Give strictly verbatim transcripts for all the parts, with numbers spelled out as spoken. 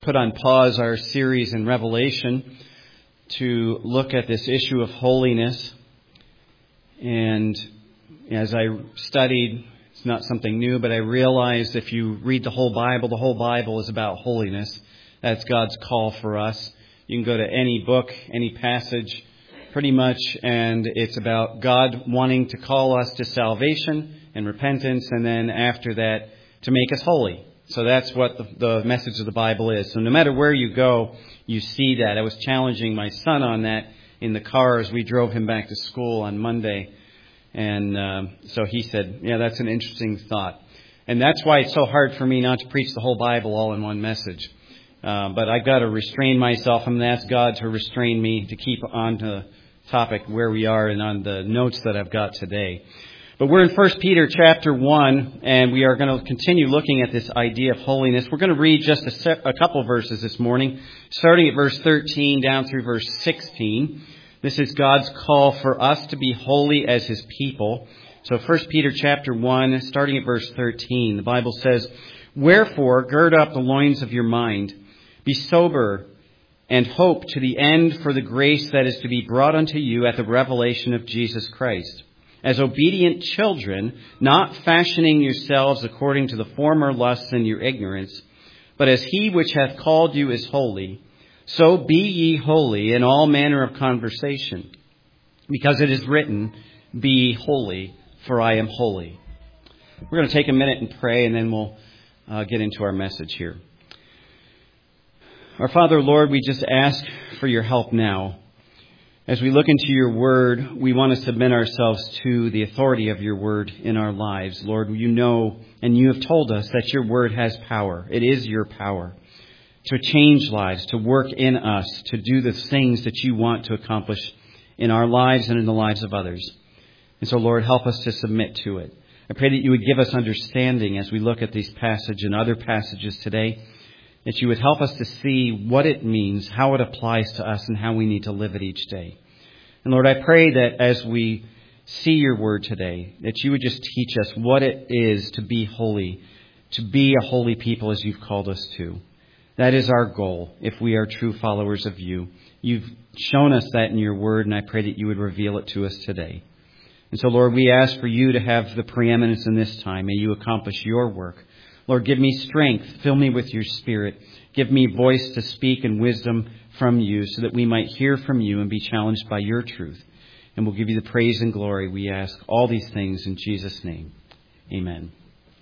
put on pause our series in Revelation to look at this issue of holiness. And as I studied, it's not something new, but I realized if you read the whole Bible, the whole Bible is about holiness. That's God's call for us. You can go to any book, any passage, pretty much, and it's about God wanting to call us to salvation and repentance, and then after that, to make us holy. So that's what the, the message of the Bible is. So no matter where you go, you see that. I was challenging my son on that in the car as we drove him back to school on Monday. And uh, so he said, yeah, that's an interesting thought. And that's why it's so hard for me not to preach the whole Bible all in one message. Uh, but I've got to restrain myself. I'm going to ask God to restrain me to keep on to the topic where we are and on the notes that I've got today. But we're in First Peter chapter one, and we are going to continue looking at this idea of holiness. We're going to read just a, se- a couple verses this morning, starting at verse thirteen down through verse sixteen. This is God's call for us to be holy as His people. So First Peter chapter one, starting at verse thirteen, the Bible says, "Wherefore, gird up the loins of your mind, be sober, and hope to the end for the grace that is to be brought unto you at the revelation of Jesus Christ. As obedient children, not fashioning yourselves according to the former lusts in your ignorance, but as He which hath called you is holy, so be ye holy in all manner of conversation. Because it is written, Be ye holy, for I am holy." We're going to take a minute and pray, and then we'll uh, get into our message here. Our Father, Lord, we just ask for your help now. As we look into your word, we want to submit ourselves to the authority of your word in our lives. Lord, you know and you have told us that your word has power. It is your power to change lives, to work in us, to do the things that you want to accomplish in our lives and in the lives of others. And so, Lord, help us to submit to it. I pray that you would give us understanding as we look at these passages and other passages today, that you would help us to see what it means, how it applies to us, and how we need to live it each day. And Lord, I pray that as we see your word today, that you would just teach us what it is to be holy, to be a holy people as you've called us to. That is our goal if we are true followers of you. You've shown us that in your word, and I pray that you would reveal it to us today. And so, Lord, we ask for you to have the preeminence in this time. May you accomplish your work. Lord, give me strength. Fill me with your Spirit. Give me voice to speak and wisdom from you so that we might hear from you and be challenged by your truth. And we'll give you the praise and glory. We ask all these things in Jesus' name. Amen.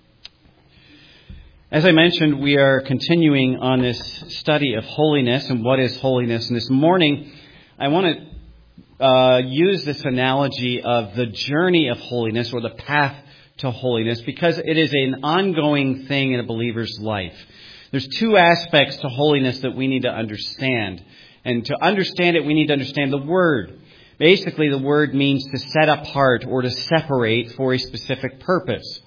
As I mentioned, we are continuing on this study of holiness and what is holiness. And this morning, I want to uh, use this analogy of the journey of holiness or the path to holiness, because it is an ongoing thing in a believer's life. There's two aspects to holiness that we need to understand. And to understand it, we need to understand the word. Basically, the word means to set apart or to separate for a specific purpose.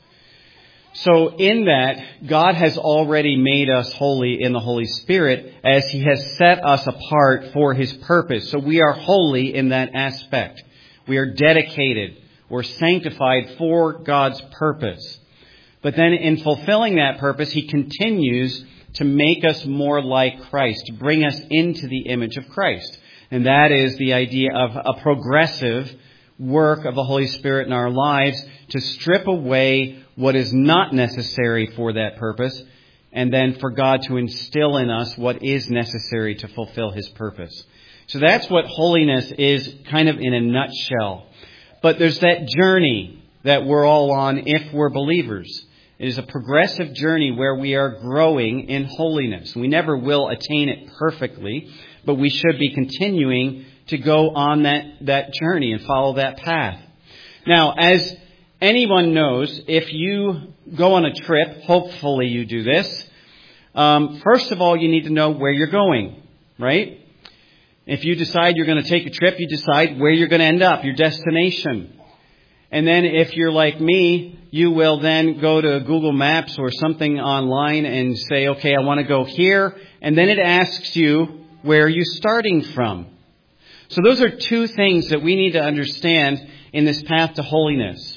So in that, God has already made us holy in the Holy Spirit as He has set us apart for His purpose. So we are holy in that aspect. We are dedicated or sanctified for God's purpose. But then in fulfilling that purpose, He continues to make us more like Christ, to bring us into the image of Christ. And that is the idea of a progressive work of the Holy Spirit in our lives to strip away what is not necessary for that purpose, and then for God to instill in us what is necessary to fulfill His purpose. So that's what holiness is, kind of in a nutshell. But there's that journey that we're all on if we're believers. It is a progressive journey where we are growing in holiness. We never will attain it perfectly, but we should be continuing to go on that, that journey and follow that path. Now, as anyone knows, if you go on a trip, hopefully you do this, um, first of all, you need to know where you're going, right? If you decide you're going to take a trip, you decide where you're going to end up, your destination. And then if you're like me, you will then go to Google Maps or something online and say, okay, I want to go here. And then it asks you, where are you starting from? So those are two things that we need to understand in this path to holiness.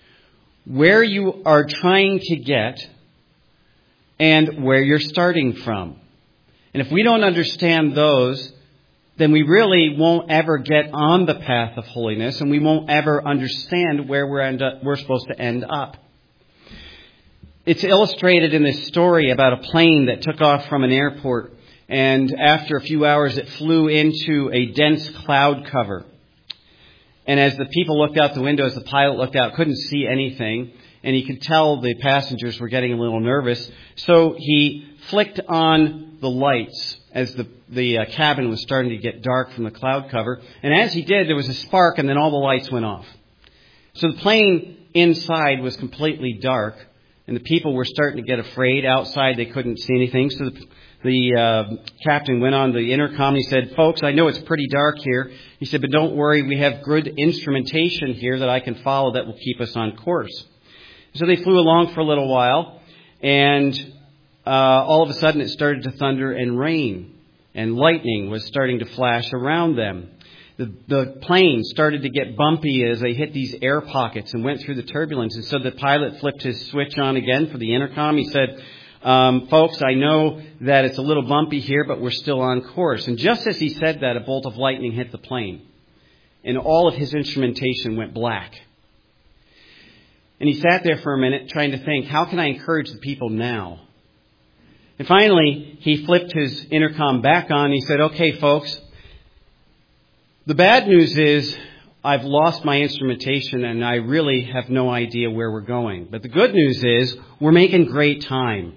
Where you are trying to get and where you're starting from. And if we don't understand those, then we really won't ever get on the path of holiness, and we won't ever understand where we're, end up, we're supposed to end up. It's illustrated in this story about a plane that took off from an airport, and after a few hours it flew into a dense cloud cover. And as the people looked out the window, as the pilot looked out, couldn't see anything, and he could tell the passengers were getting a little nervous. So he flicked on the lights as the, the uh, cabin was starting to get dark from the cloud cover. And as he did, there was a spark, and then all the lights went off. So the plane inside was completely dark, and the people were starting to get afraid. Outside, they couldn't see anything. So the, the uh, captain went on the intercom. He said, "Folks, I know it's pretty dark here." He said, "But don't worry, we have good instrumentation here that I can follow that will keep us on course." So they flew along for a little while, and uh, all of a sudden it started to thunder and rain, and lightning was starting to flash around them. The, the plane started to get bumpy as they hit these air pockets and went through the turbulence. And so the pilot flipped his switch on again for the intercom. He said, um, "Folks, I know that it's a little bumpy here, but we're still on course." And just as he said that, a bolt of lightning hit the plane, and all of his instrumentation went black. And he sat there for a minute trying to think, how can I encourage the people now? And finally, he flipped his intercom back on. And he said, "Okay, folks, the bad news is I've lost my instrumentation and I really have no idea where we're going. But the good news is we're making great time."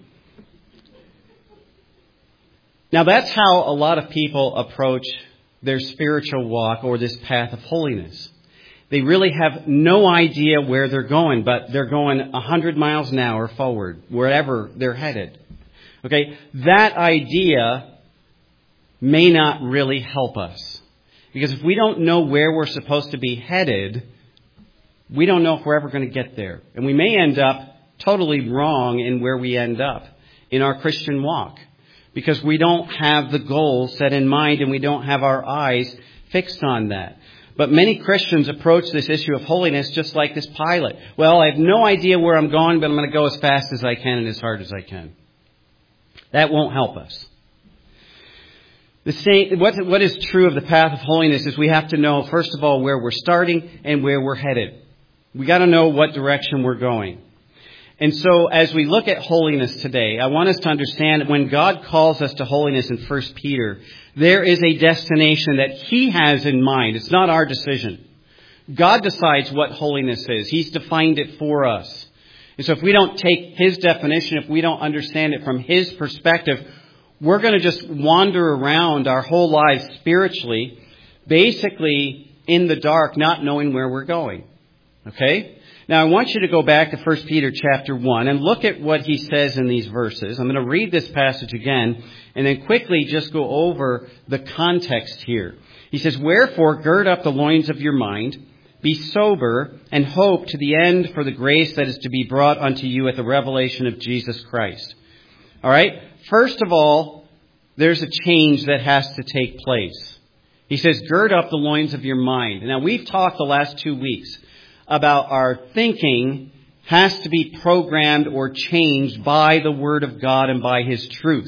Now, that's how a lot of people approach their spiritual walk or this path of holiness. They really have no idea where they're going, but they're going one hundred miles an hour forward, wherever they're headed. Okay, that idea may not really help us. Because if we don't know where we're supposed to be headed, we don't know if we're ever going to get there. And we may end up totally wrong in where we end up in our Christian walk. Because we don't have the goal set in mind and we don't have our eyes fixed on that. But many Christians approach this issue of holiness just like this pilot. Well, I have no idea where I'm going, but I'm going to go as fast as I can and as hard as I can. That won't help us. The same, what, what is true of the path of holiness is we have to know, first of all, where we're starting and where we're headed. We got to know what direction we're going. And so as we look at holiness today, I want us to understand that when God calls us to holiness in First Peter, there is a destination that He has in mind. It's not our decision. God decides what holiness is. He's defined it for us. And so if we don't take His definition, if we don't understand it from His perspective, we're going to just wander around our whole lives spiritually, basically in the dark, not knowing where we're going. Okay? Now, I want you to go back to First Peter chapter one and look at what he says in these verses. I'm going to read this passage again and then quickly just go over the context here. He says, "Wherefore, gird up the loins of your mind, be sober, and hope to the end for the grace that is to be brought unto you at the revelation of Jesus Christ." All right? First of all, there's a change that has to take place. He says, gird up the loins of your mind. Now, we've talked the last two weeks about our thinking has to be programmed or changed by the Word of God and by His truth.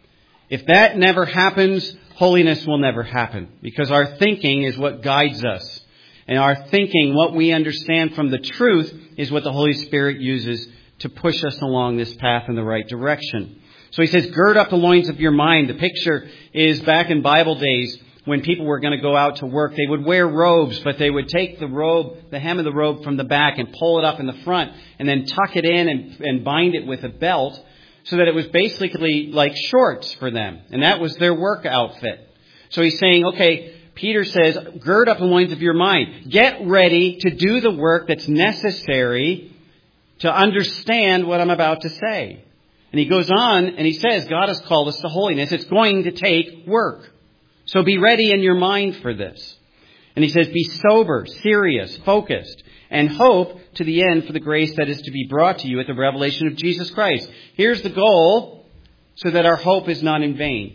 If that never happens, holiness will never happen, because our thinking is what guides us. And our thinking, what we understand from the truth, is what the Holy Spirit uses to push us along this path in the right direction. So he says, gird up the loins of your mind. The picture is back in Bible days, when people were going to go out to work, they would wear robes, but they would take the robe, the hem of the robe from the back and pull it up in the front and then tuck it in and, and bind it with a belt so that it was basically like shorts for them. And that was their work outfit. So he's saying, okay, Peter says, gird up the loins of your mind. Get ready to do the work that's necessary to understand what I'm about to say. And he goes on and he says, God has called us to holiness. It's going to take work. So be ready in your mind for this. And he says, be sober, serious, focused, and hope to the end for the grace that is to be brought to you at the revelation of Jesus Christ. Here's the goal, so that our hope is not in vain.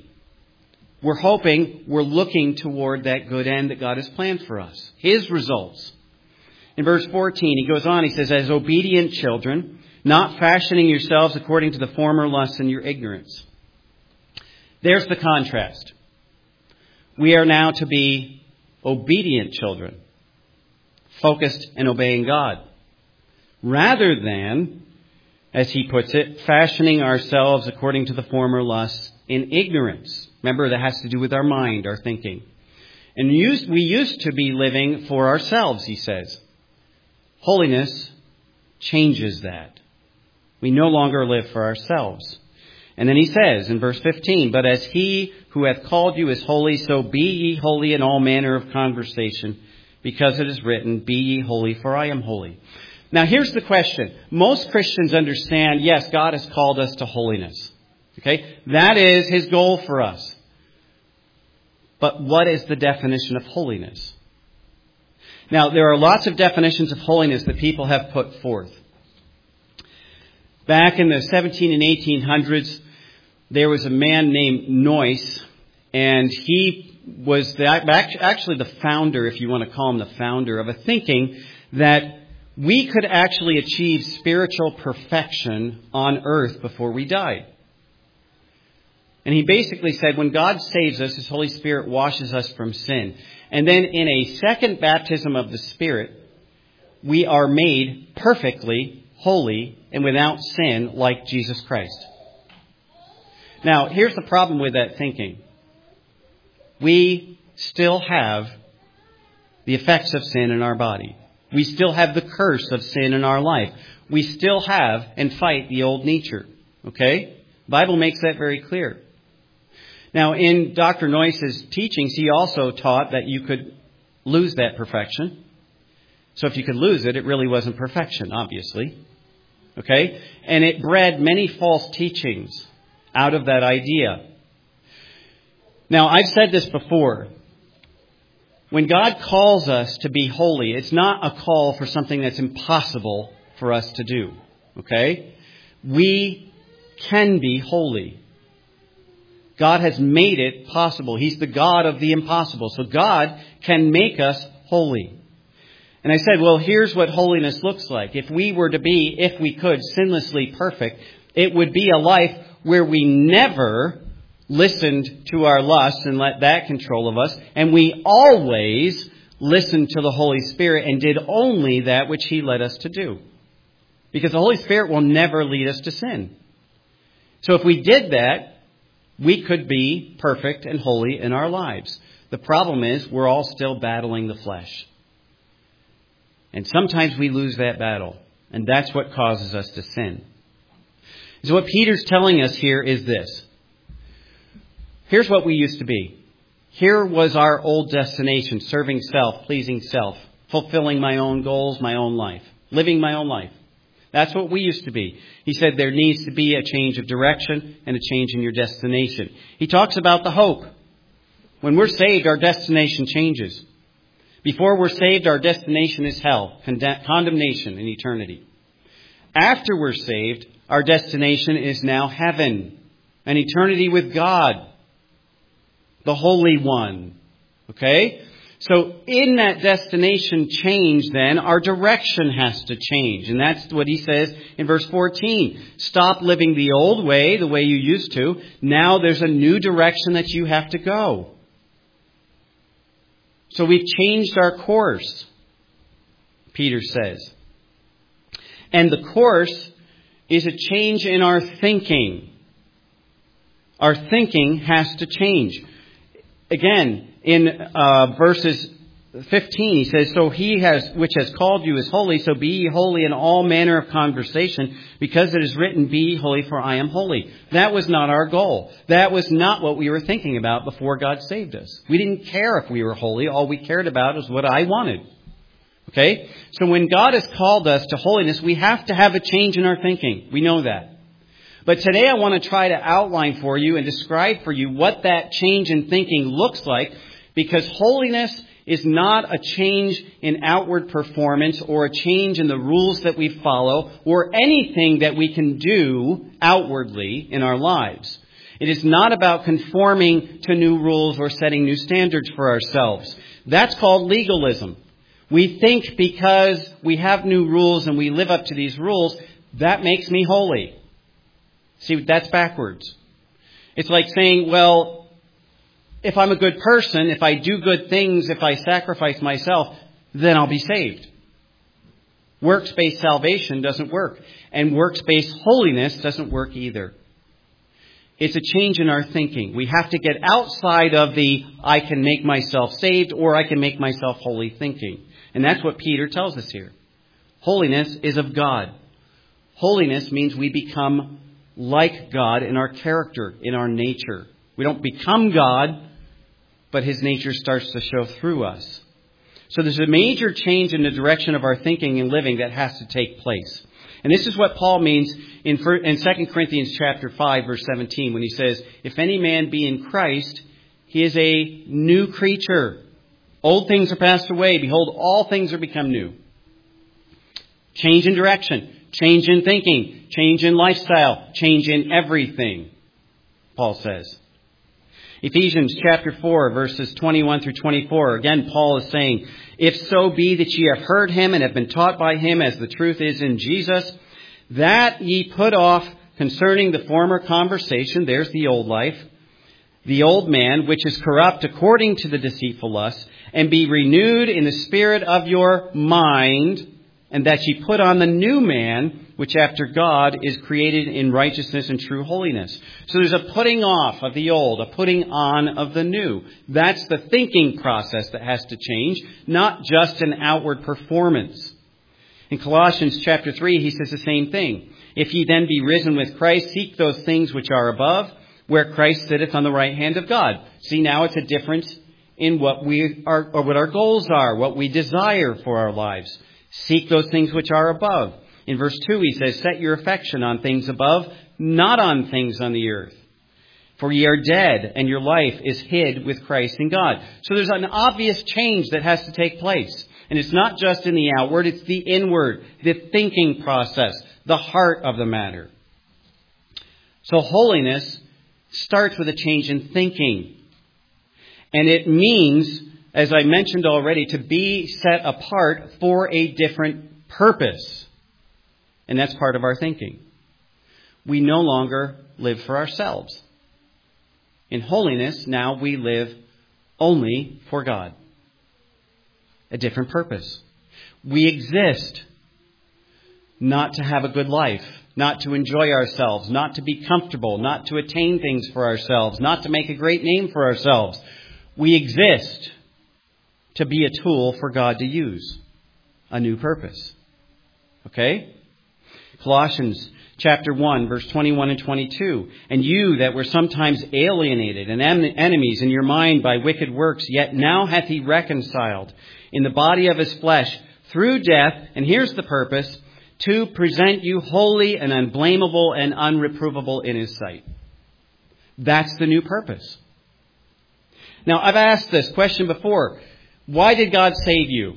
We're hoping, we're looking toward that good end that God has planned for us. His results. In verse fourteen, he goes on, he says, as obedient children, not fashioning yourselves according to the former lusts in your ignorance. There's the contrast. We are now to be obedient children, focused and obeying God, rather than, as he puts it, fashioning ourselves according to the former lusts in ignorance. Remember, that has to do with our mind, our thinking. And used, we used to be living for ourselves, he says. Holiness changes that. We no longer live for ourselves. And then he says in verse fifteen, but as he who hath called you is holy, so be ye holy in all manner of conversation, because it is written, be ye holy, for I am holy. Now here's the question. Most Christians understand, yes, God has called us to holiness. Okay? That is his goal for us. But what is the definition of holiness? Now, there are lots of definitions of holiness that people have put forth. Back in the seventeen and eighteen hundreds, there was a man named Noyce, and he was the, actually the founder, if you want to call him the founder, of a thinking that we could actually achieve spiritual perfection on earth before we died. And he basically said when God saves us, his Holy Spirit washes us from sin. And then in a second baptism of the Spirit, we are made perfectly holy and without sin like Jesus Christ. Now, here's the problem with that thinking. We still have the effects of sin in our body. We still have the curse of sin in our life. We still have and fight the old nature. Okay? The Bible makes that very clear. Now, in Doctor Noyce's teachings, he also taught that you could lose that perfection. So if you could lose it, it really wasn't perfection, obviously. Okay? And it bred many false teachings out of that idea. Now, I've said this before. When God calls us to be holy, it's not a call for something that's impossible for us to do. Okay? We can be holy. God has made it possible. He's the God of the impossible. So God can make us holy. And I said, well, here's what holiness looks like. If we were to be, if we could, sinlessly perfect, it would be a life where we never listened to our lusts and let that control of us. And we always listened to the Holy Spirit and did only that which he led us to do. Because the Holy Spirit will never lead us to sin. So if we did that, we could be perfect and holy in our lives. The problem is we're all still battling the flesh. And sometimes we lose that battle. And that's what causes us to sin. So what Peter's telling us here is this. Here's what we used to be. Here was our old destination, serving self, pleasing self, fulfilling my own goals, my own life, living my own life. That's what we used to be. He said there needs to be a change of direction and a change in your destination. He talks about the hope. When we're saved, our destination changes. Before we're saved, our destination is hell, condemnation in eternity. After we're saved, our destination is now heaven, an eternity with God, the Holy One. Okay? So in that destination change, then, our direction has to change. And that's what he says in verse fourteen. Stop living the old way, the way you used to. Now there's a new direction that you have to go. So we've changed our course, Peter says. And the course is a change in our thinking. Our thinking has to change. Again, in uh, verses fifteen, he says, so he has, which has called you is holy, so be ye holy in all manner of conversation, because it is written, be ye holy, for I am holy. That was not our goal. That was not what we were thinking about before God saved us. We didn't care if we were holy. All we cared about was what I wanted. Okay? So when God has called us to holiness, we have to have a change in our thinking. We know that. But today I want to try to outline for you and describe for you what that change in thinking looks like, because holiness is not a change in outward performance or a change in the rules that we follow or anything that we can do outwardly in our lives. It is not about conforming to new rules or setting new standards for ourselves. That's called legalism. We think because we have new rules and we live up to these rules, that makes me holy. See, that's backwards. It's like saying, well, if I'm a good person, if I do good things, if I sacrifice myself, then I'll be saved. Works-based salvation doesn't work. And works-based holiness doesn't work either. It's a change in our thinking. We have to get outside of the I can make myself saved or I can make myself holy thinking. And that's what Peter tells us here. Holiness is of God. Holiness means we become like God in our character, in our nature. We don't become God, but His nature starts to show through us. So there's a major change in the direction of our thinking and living that has to take place. And this is what Paul means in Second Corinthians chapter five, verse seventeen, when he says, if any man be in Christ, he is a new creature. Old things are passed away. Behold, all things are become new. Change in direction, change in thinking, change in lifestyle, change in everything, Paul says. Ephesians chapter four, verses twenty-one through twenty-four. Again, Paul is saying, if so be that ye have heard him and have been taught by him as the truth is in Jesus, that ye put off concerning the former conversation, there's the old life, the old man, which is corrupt according to the deceitful lusts, and be renewed in the spirit of your mind, and that ye put on the new man, which after God is created in righteousness and true holiness. So there's a putting off of the old, a putting on of the new. That's the thinking process that has to change, not just an outward performance. In Colossians chapter three, he says the same thing. If ye then be risen with Christ, seek those things which are above, where Christ sitteth on the right hand of God. See, now it's a difference in what we are, or what our goals are, what we desire for our lives. Seek those things which are above. In verse two, he says, set your affection on things above, not on things on the earth. For ye are dead, and your life is hid with Christ in God. So there's an obvious change that has to take place. And it's not just in the outward, it's the inward, the thinking process, the heart of the matter. So holiness starts with a change in thinking. And it means, as I mentioned already, to be set apart for a different purpose. And that's part of our thinking. We no longer live for ourselves. In holiness, now we live only for God. A different purpose. We exist not to have a good life, not to enjoy ourselves, not to be comfortable, not to attain things for ourselves, not to make a great name for ourselves. We exist to be a tool for God to use. A new purpose. Okay? Colossians chapter one, verse twenty-one and twenty-two. And you that were sometimes alienated and enemies in your mind by wicked works, yet now hath he reconciled in the body of his flesh through death. And here's the purpose: to present you holy and unblameable and unreprovable in his sight. That's the new purpose. Now, I've asked this question before. Why did God save you?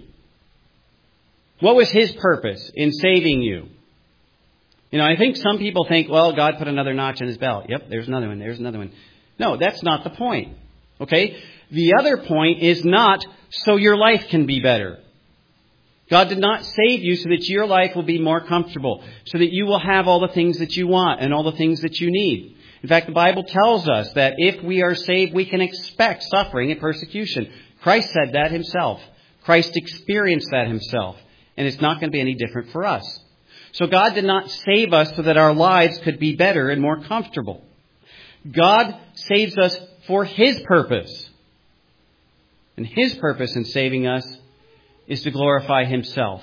What was his purpose in saving you? You know, I think some people think, well, God put another notch in his belt. Yep, there's another one, there's another one. No, that's not the point. Okay? The other point is not so your life can be better. God did not save you so that your life will be more comfortable, so that you will have all the things that you want and all the things that you need. In fact, the Bible tells us that if we are saved, we can expect suffering and persecution. Christ said that himself. Christ experienced that himself. And it's not going to be any different for us. So God did not save us so that our lives could be better and more comfortable. God saves us for his purpose. And his purpose in saving us is to glorify himself.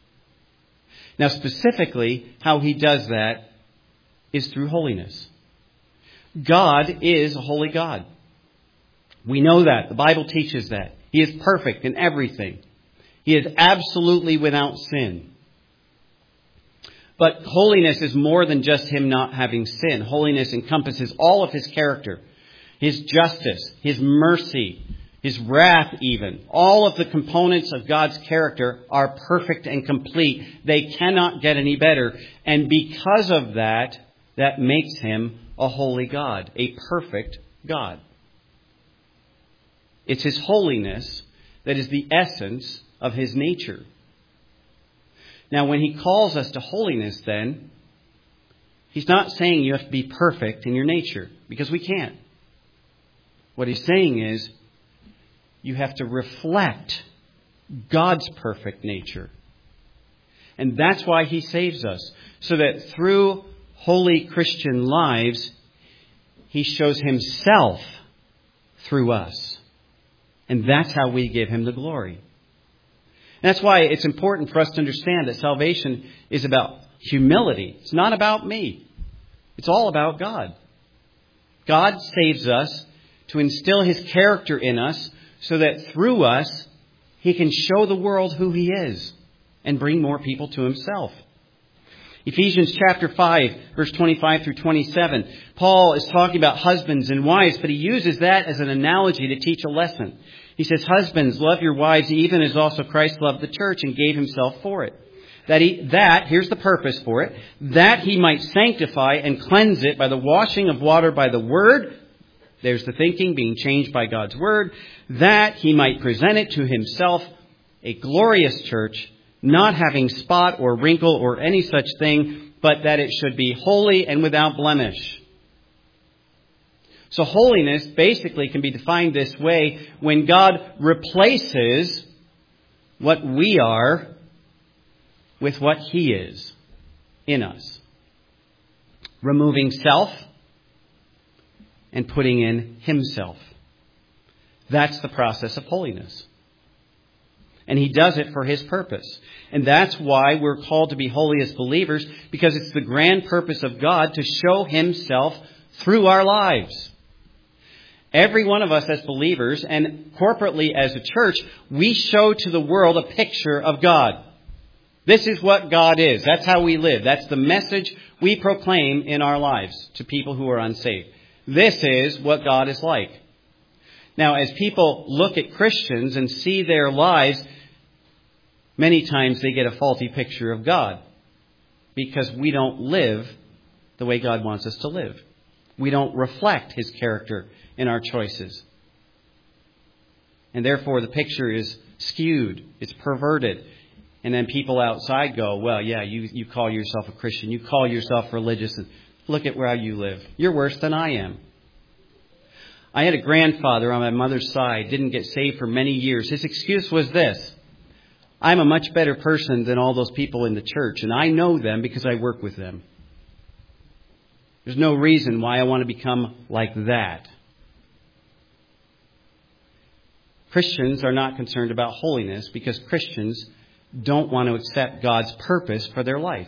Now, specifically, how he does that is through holiness. God is a holy God. We know that. The Bible teaches that. He is perfect in everything. He is absolutely without sin. But holiness is more than just him not having sin. Holiness encompasses all of his character, his justice, his mercy, his wrath even. All of the components of God's character are perfect and complete. They cannot get any better. And because of that, that makes him a holy God, a perfect God. It's his holiness that is the essence of his nature. Now, when he calls us to holiness, then, He's not saying you have to be perfect in your nature, because we can't. What he's saying is you have to reflect God's perfect nature. And that's why he saves us. So that through holy Christian lives, he shows himself through us. And that's how we give him the glory. And that's why it's important for us to understand that salvation is about humility. It's not about me. It's all about God. God saves us to instill his character in us so that through us, he can show the world who he is and bring more people to himself. Ephesians chapter five, verse twenty-five through twenty-seven. Paul is talking about husbands and wives, but he uses that as an analogy to teach a lesson. He says, husbands, love your wives even as also Christ loved the church and gave himself for it. That, he, that, here's the purpose for it, that he might sanctify and cleanse it by the washing of water by the word. There's the thinking, being changed by God's word. That he might present it to himself, a glorious church, not having spot or wrinkle or any such thing, but that it should be holy and without blemish. So holiness basically can be defined this way: when God replaces what we are with what he is in us. Removing self and putting in himself. That's the process of holiness. And he does it for his purpose. And that's why we're called to be holy as believers, because it's the grand purpose of God to show himself through our lives. Every one of us as believers and corporately as a church, we show to the world a picture of God. This is what God is. That's how we live. That's the message we proclaim in our lives to people who are unsaved. This is what God is like. Now, as people look at Christians and see their lives, many times they get a faulty picture of God because we don't live the way God wants us to live. We don't reflect his character in our choices. And therefore the picture is skewed. It's perverted. And then people outside go, well, yeah, you, you call yourself a Christian. You call yourself religious. And look at where you live. You're worse than I am. I had a grandfather on my mother's side, didn't get saved for many years. His excuse was this: I'm a much better person than all those people in the church, and I know them because I work with them. There's no reason why I want to become like that. Christians are not concerned about holiness because Christians don't want to accept God's purpose for their life.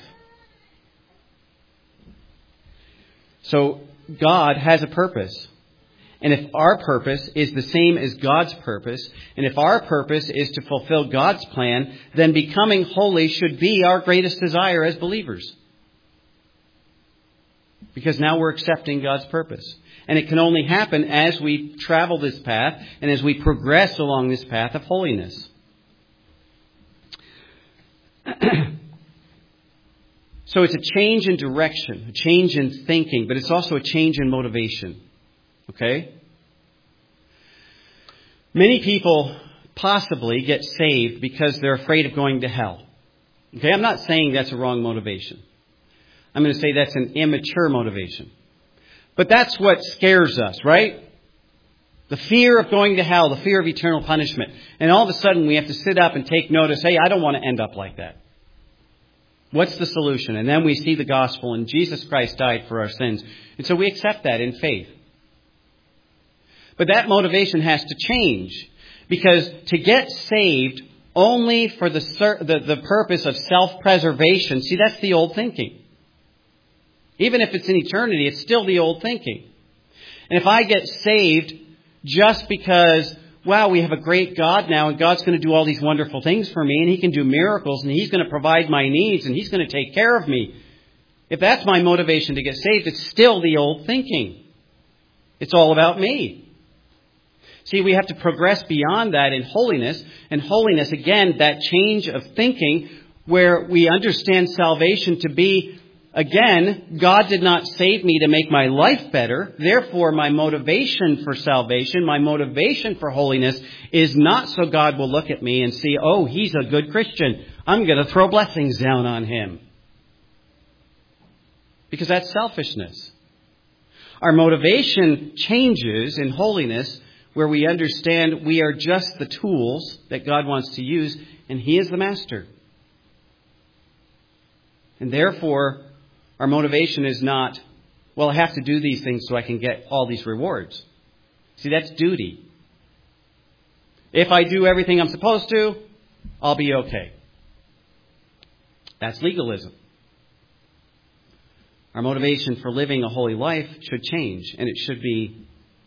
So God has a purpose. And if our purpose is the same as God's purpose, and if our purpose is to fulfill God's plan, then becoming holy should be our greatest desire as believers. Because now we're accepting God's purpose. And it can only happen as we travel this path and as we progress along this path of holiness. So it's a change in direction, a change in thinking, but it's also a change in motivation. Okay? Many people possibly get saved because they're afraid of going to hell. Okay? I'm not saying that's a wrong motivation. I'm going to say that's an immature motivation. But that's what scares us, right? The fear of going to hell, the fear of eternal punishment. And all of a sudden we have to sit up and take notice, hey, I don't want to end up like that. What's the solution? And then we see the gospel and Jesus Christ died for our sins. And so we accept that in faith. But that motivation has to change, because to get saved only for the, the, the purpose of self-preservation, see, that's the old thinking. Even if it's in eternity, it's still the old thinking. And if I get saved just because, wow, we have a great God now and God's going to do all these wonderful things for me and he can do miracles and he's going to provide my needs and he's going to take care of me. If that's my motivation to get saved, it's still the old thinking. It's all about me. See, we have to progress beyond that in holiness. And holiness, again, that change of thinking where we understand salvation to be, again, God did not save me to make my life better. Therefore, my motivation for salvation, my motivation for holiness is not so God will look at me and see, oh, he's a good Christian. I'm going to throw blessings down on him. because that's selfishness. Our motivation changes in holiness where we understand we are just the tools that God wants to use, and He is the master. And therefore, our motivation is not, well, I have to do these things so I can get all these rewards. See, that's duty. If I do everything I'm supposed to, I'll be okay. That's legalism. Our motivation for living a holy life should change, and it should be,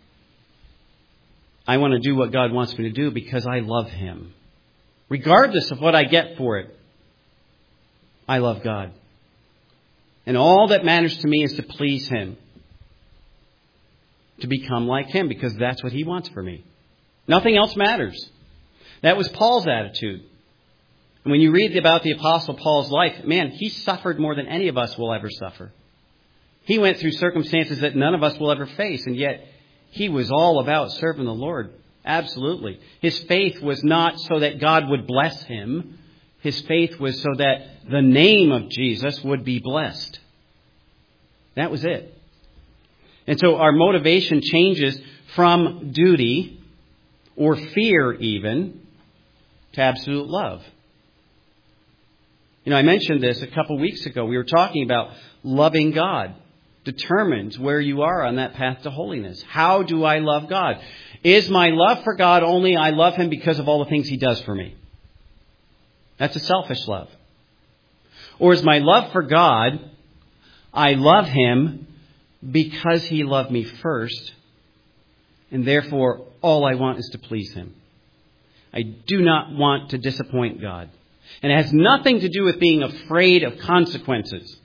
I want to do what God wants me to do because I love Him. Regardless of what I get for it, I love God. And all that matters to me is to please Him. To become like Him, because that's what He wants for me. Nothing else matters. That was Paul's attitude. And when you read about the Apostle Paul's life, man, he suffered more than any of us will ever suffer. He went through circumstances that none of us will ever face, and yet he was all about serving the Lord. Absolutely. His faith was not so that God would bless him. His faith was so that the name of Jesus would be blessed. That was it. And so our motivation changes from duty or fear even to absolute love. You know, I mentioned this a couple weeks ago. We were talking about loving God. Determines where you are on that path to holiness. How do I love God? Is my love for God only I love Him because of all the things He does for me? That's a selfish love. Or is my love for God, I love Him because He loved me first, and therefore all I want is to please Him. I do not want to disappoint God. And it has nothing to do with being afraid of consequences.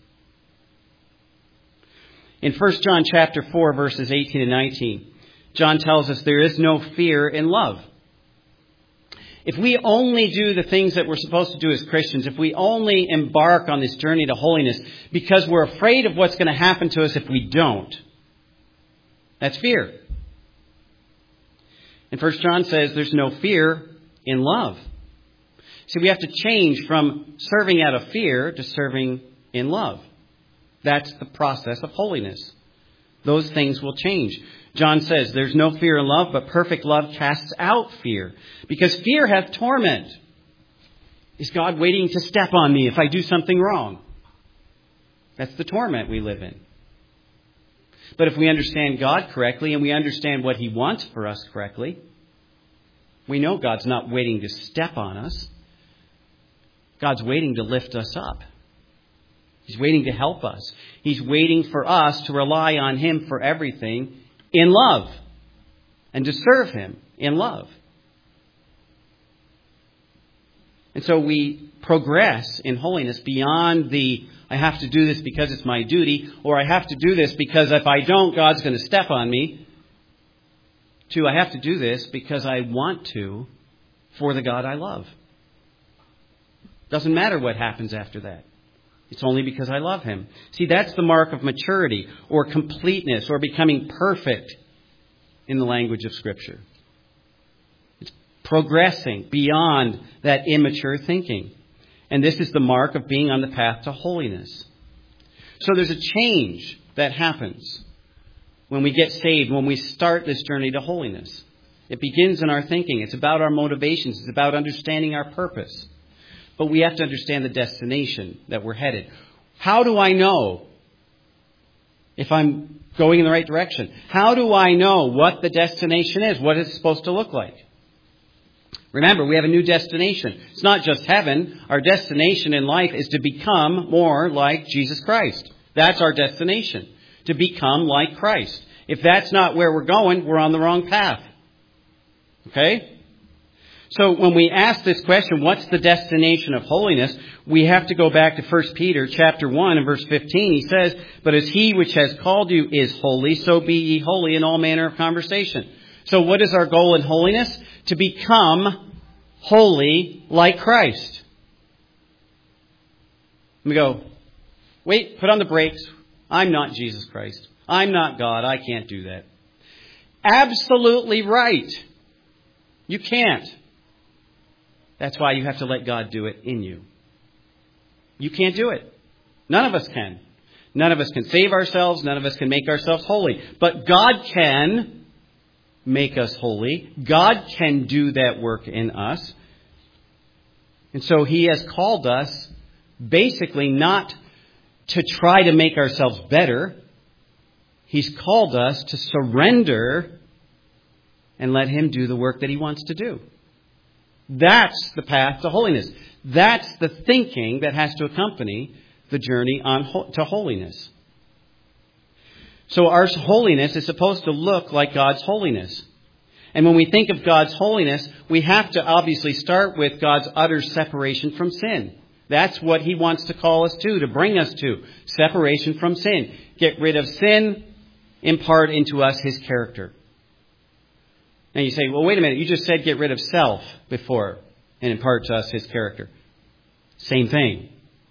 In First John chapter four, verses eighteen and nineteen, John tells us there is no fear in love. If we only do the things that we're supposed to do as Christians, if we only embark on this journey to holiness because we're afraid of what's going to happen to us if we don't, that's fear. And First John says there's no fear in love. See, we have to change from serving out of fear to serving in love. That's the process of holiness. Those things will change. John says, there's no fear in love, but perfect love casts out fear. Because fear hath torment. Is God waiting to step on me if I do something wrong? That's the torment we live in. But if we understand God correctly and we understand what He wants for us correctly, we know God's not waiting to step on us. God's waiting to lift us up. He's waiting to help us. He's waiting for us to rely on Him for everything in love and to serve Him in love. And so we progress in holiness beyond the, I have to do this because it's my duty, or I have to do this because if I don't, God's going to step on me, to I have to do this because I want to for the God I love. Doesn't matter what happens after that. It's only because I love Him. See, that's the mark of maturity or completeness or becoming perfect in the language of Scripture. It's progressing beyond that immature thinking. And this is the mark of being on the path to holiness. So there's a change that happens when we get saved, when we start this journey to holiness. It begins in our thinking. It's about our motivations. It's about understanding our purpose. But we have to understand the destination that we're headed. How do I know if I'm going in the right direction? How do I know what the destination is? What it's supposed to look like? Remember, we have a new destination. It's not just heaven. Our destination in life is to become more like Jesus Christ. That's our destination. To become like Christ. If that's not where we're going, we're on the wrong path. Okay? So when we ask this question, what's the destination of holiness? We have to go back to First Peter chapter one and verse fifteen. He says, but as He which has called you is holy, so be ye holy in all manner of conversation. So what is our goal in holiness? To become holy like Christ. We go, wait, put on the brakes. I'm not Jesus Christ. I'm not God. I can't do that. Absolutely right. You can't. That's why you have to let God do it in you. You can't do it. None of us can. None of us can save ourselves. None of us can make ourselves holy. But God can make us holy. God can do that work in us. And so He has called us basically not to try to make ourselves better. He's called us to surrender and let Him do the work that He wants to do. That's the path to holiness. That's the thinking that has to accompany the journey on to holiness. So our holiness is supposed to look like God's holiness. And when we think of God's holiness, we have to obviously start with God's utter separation from sin. That's what He wants to call us to, to bring us to. Separation from sin. Get rid of sin, impart into us His character. Now you say, well, wait a minute, you just said get rid of self before and impart to us His character. Same thing.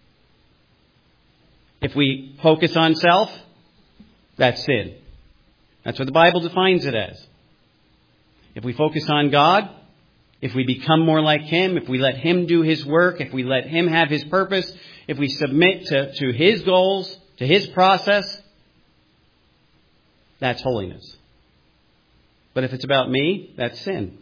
If we focus on self, that's sin. That's what the Bible defines it as. If we focus on God, if we become more like Him, if we let Him do His work, if we let Him have His purpose, if we submit to, to His goals, to His process, that's holiness. But if it's about me, that's sin.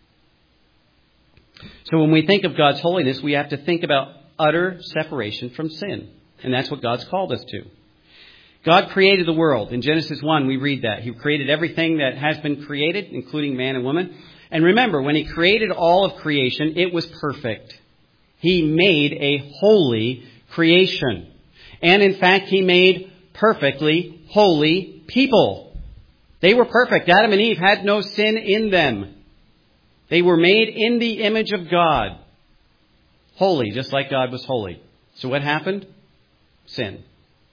So when we think of God's holiness, we have to think about utter separation from sin. And that's what God's called us to. God created the world. In Genesis one, we read that. He created everything that has been created, including man and woman. And remember, when He created all of creation, it was perfect. He made a holy creation. And in fact, He made perfectly holy people. They were perfect. Adam and Eve had no sin in them. They were made in the image of God. Holy, just like God was holy. So what happened? Sin.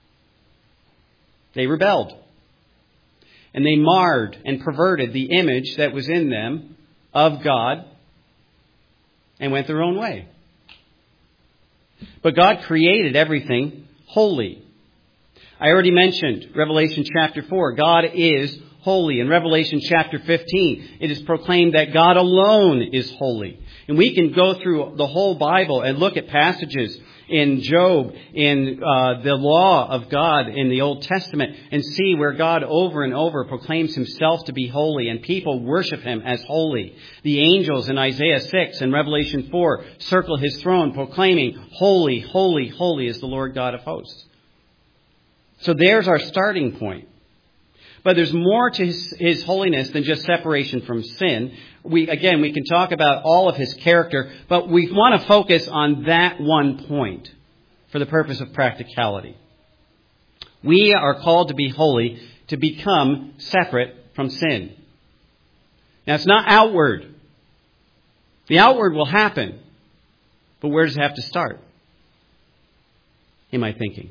They rebelled. And they marred and perverted the image that was in them of God and went their own way. But God created everything holy. I already mentioned Revelation chapter four. God is holy. In Revelation chapter fifteen, it is proclaimed that God alone is holy. And we can go through the whole Bible and look at passages in Job, in uh, the law of God in the Old Testament, and see where God over and over proclaims Himself to be holy, and people worship Him as holy. The angels in Isaiah six and Revelation four circle His throne, proclaiming, holy, holy, holy is the Lord God of hosts. So there's our starting point. But there's more to his, his holiness than just separation from sin. We, again, we can talk about all of His character, but we want to focus on that one point for the purpose of practicality. We are called to be holy, to become separate from sin. Now, it's not outward. The outward will happen. But where does it have to start? In my thinking.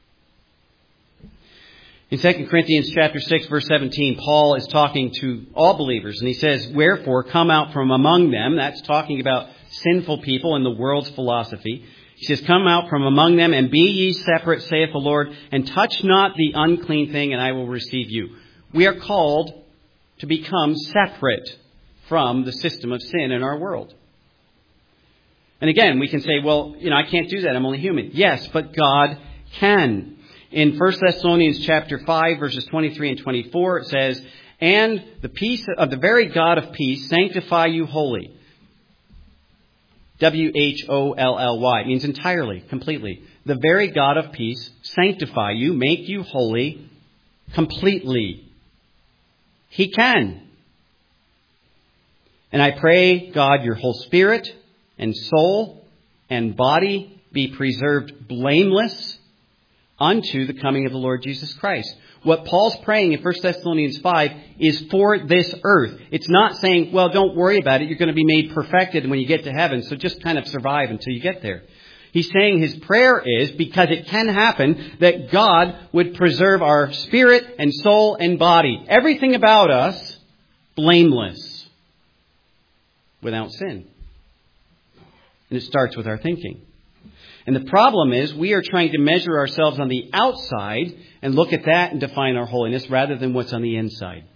In Second Corinthians chapter six, verse seventeen, Paul is talking to all believers, and he says, wherefore come out from among them. That's talking about sinful people and the world's philosophy. He says, come out from among them and be ye separate, saith the Lord, and touch not the unclean thing, and I will receive you. We are called to become separate from the system of sin in our world. And again, we can say, well, you know, I can't do that. I'm only human. Yes, but God can. In First Thessalonians chapter five, verses twenty-three and twenty-four, it says, and the peace of the very God of peace sanctify you wholly. W H O L L Y. It means entirely, completely. The very God of peace sanctify you, make you holy, completely. He can. And I pray, God, your whole spirit and soul and body be preserved blameless unto the coming of the Lord Jesus Christ. What Paul's praying in First Thessalonians five is for this earth. It's not saying, well, don't worry about it. You're going to be made perfected when you get to heaven. So just kind of survive until you get there. He's saying his prayer is, because it can happen, that God would preserve our spirit and soul and body. Everything about us blameless. Without sin. And it starts with our thinking. And the problem is we are trying to measure ourselves on the outside and look at that and define our holiness rather than what's on the inside.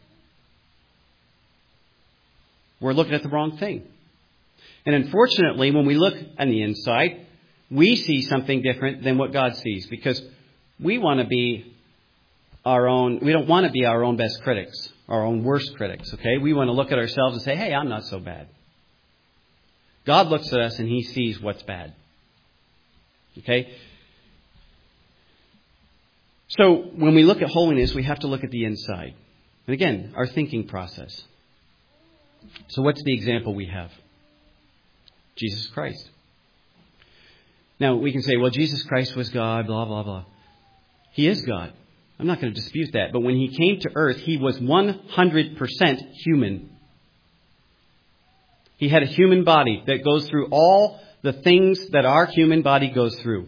We're looking at the wrong thing. And unfortunately, when we look on the inside, we see something different than what God sees, because we want to be our own, we don't want to be our own best critics, our own worst critics, okay? We want to look at ourselves and say, hey, I'm not so bad. God looks at us and he sees what's bad. Okay? So when we look at holiness, we have to look at the inside. And again, our thinking process. So what's the example we have? Jesus Christ. Now, we can say, well, Jesus Christ was God, blah, blah, blah. He is God. I'm not going to dispute that. But when he came to earth, he was one hundred percent human. He had a human body that goes through all the things that our human body goes through.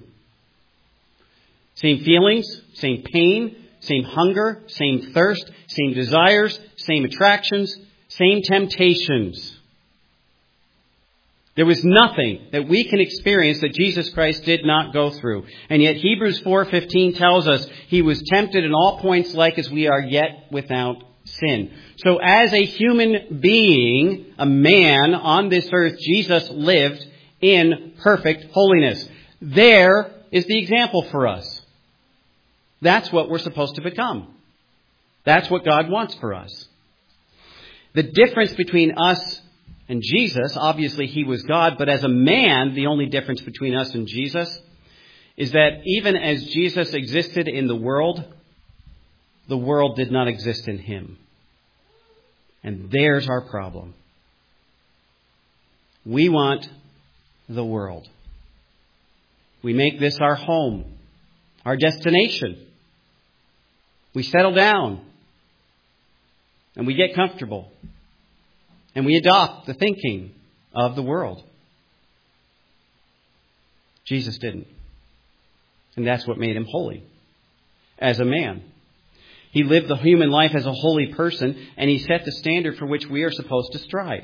Same feelings, same pain, same hunger, same thirst, same desires, same attractions, same temptations. There was nothing that we can experience that Jesus Christ did not go through. And yet Hebrews four fifteen tells us he was tempted in all points like as we are, yet without sin. So as a human being, a man on this earth, Jesus lived in perfect holiness. There is the example for us. That's what we're supposed to become. That's what God wants for us. The difference between us and Jesus, obviously he was God, but as a man, the only difference between us and Jesus is that even as Jesus existed in the world, the world did not exist in him. And there's our problem. We want the world. We make this our home, our destination. We settle down and we get comfortable and we adopt the thinking of the world. Jesus didn't. And that's what made him holy as a man. He lived the human life as a holy person, and he set the standard for which we are supposed to strive.